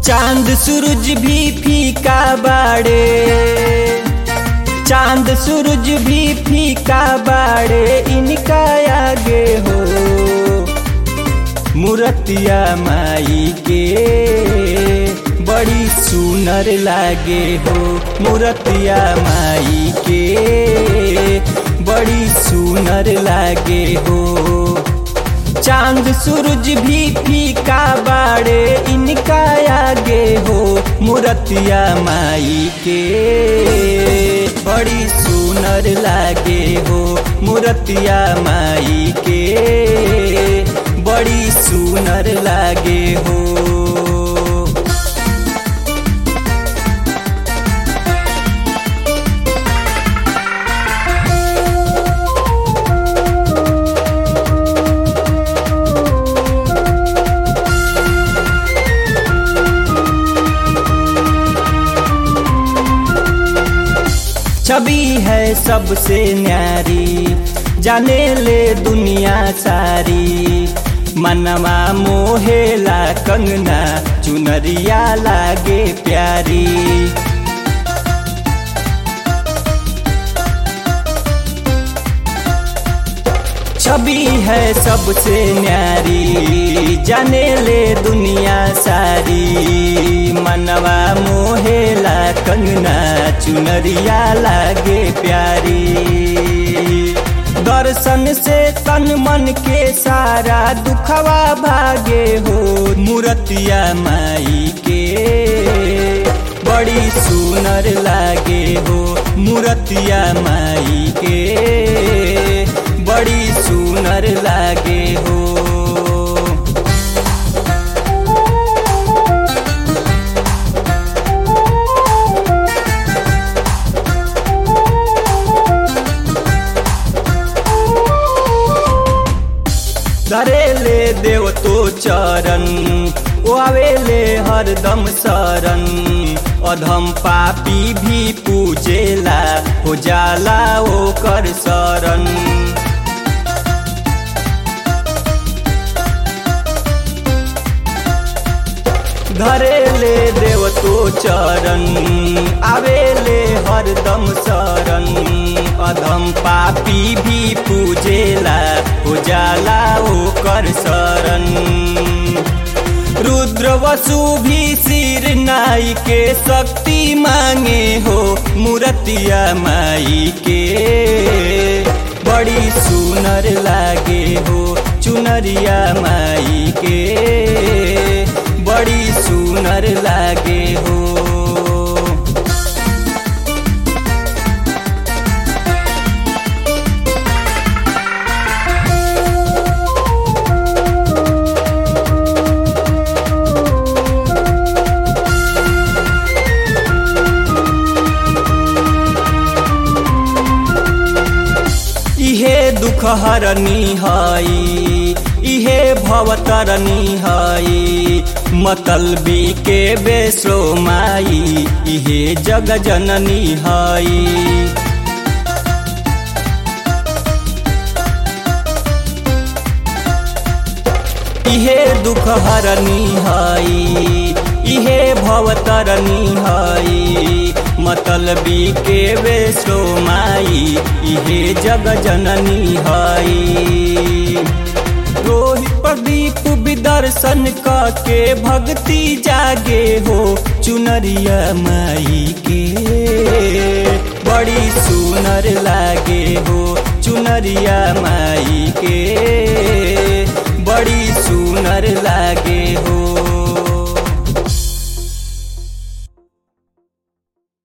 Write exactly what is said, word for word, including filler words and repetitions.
चांद सूरज भी फीका बाड़े, चांद सूरज भी फीका बाड़े, इनका आगे हो मूर्तिया माई के बड़ी सुनर लागे हो, मूर्तिया माई के बड़ी सुनर लागे हो। चांद सूरज भी फीका बाड़े, इनका आगे हो मूर्तिया माई के बड़ी सुनर लागे हो, मूर्तिया माई के बड़ी सुनर लागे हो। छवि है सबसे न्यारी, जाने ले दुनिया सारी, मनवा मोहेला कंगना, चुनरिया लागे प्यारी। छवि है सबसे न्यारी, जाने ले दुनिया सारी, मनवा मोहेला कंगना, चुनरिया लागे प्यारी। दर्शन से तन मन के सारा दुखवा भागे हो, मूर्तिया माई के बड़ी सुनर लागे हो, मूर्तिया माई के बड़ी सुनर लागे हो। धरेले देव तो चरण, आवेले हरदम शरण, अधम पापी भी पूजेला, हो जाला ओकर शरण। धरेले देव तो चरण, आवेले हरदम शरण, अधम पापी भी पूजेला, हो जाला ओकर शरण। रुद्र वसु भी सिर नाई के शक्ति मांगे हो, मूर्तिया माई के बड़ी सुनर लागे हो, चुनरिया माई के बड़ी सुनर लागे हो। इहे दुख हरनी हई, इहे भवतरनी हई, मतलबी के बेसो माई, इहे जग जननी हई। इहे दुख हरनी हई, इहे भवतरनी हई, मतलबी के बेसो माई, इहे जग जननी हई। रोहित प्रदीप विदर्शन के भक्ति जागे हो, चुनरिया माई के बड़ी सुनर लागे हो, चुनरिया माई के